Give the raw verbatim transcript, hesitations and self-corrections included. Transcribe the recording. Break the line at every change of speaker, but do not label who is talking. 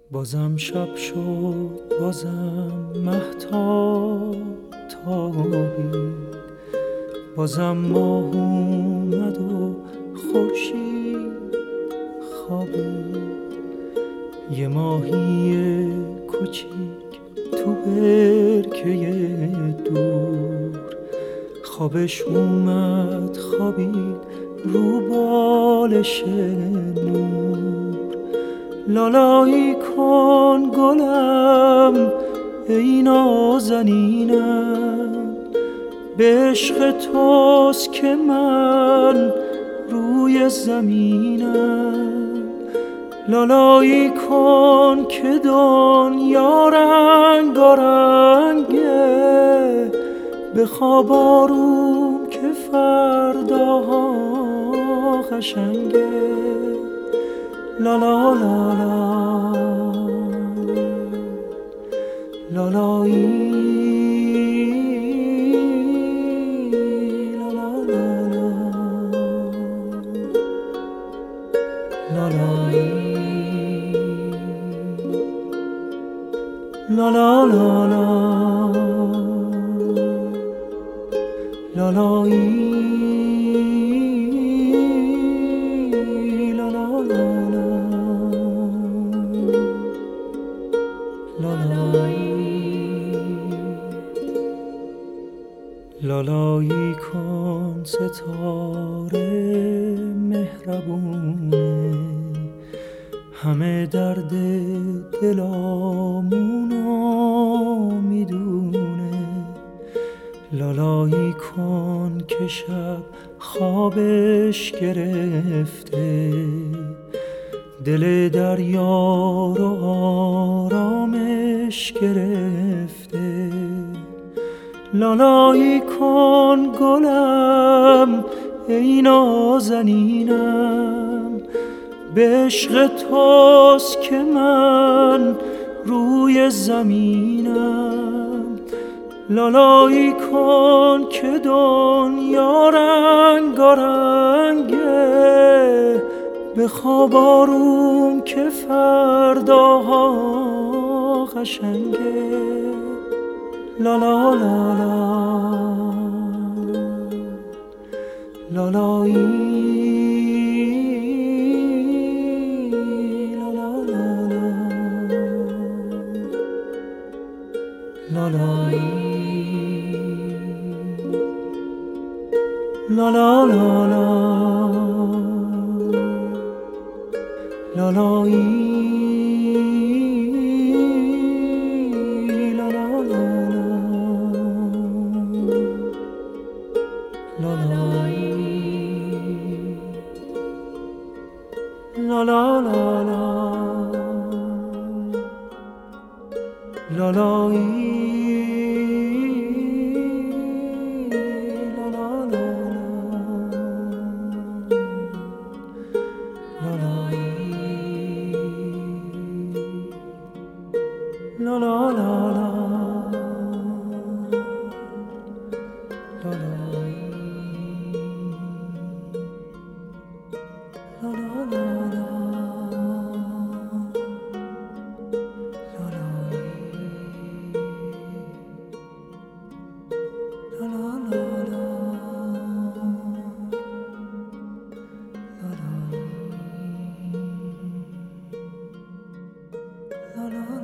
بازم شب شد، بازم مهتاب تابید، بازم ماه اومد و خورشید خوابید. یه ماهی کوچیک تو برکه دور خوابش اومد خوابید رو بالش نور. لالایی کن گلم ای نازنینم، به عشق توست که من روی زمینم. لالایی کن که دنیا رنگارنگه، به خواب آروم که فرداها قشنگه. لا لا لا لا لالایی لا لا لا لالایی لا لا لا لا لالایی لالایی کن ستاره مهربونه، همه درد دلامونو میدونه. لالایی کن که شب خوابش گرفته، دل دریا رو آرامش گرفته. لالایی کن گلم ای نازنینم، به عشق توست که من روی زمینم. لالایی کن که دنیا رنگارنگه، به خواب آروم که فرداها قشنگه. لا لا لا لا لالایی لا لا لا لالایی لا لا لا لا لالایی La la la la la la la la la la la la la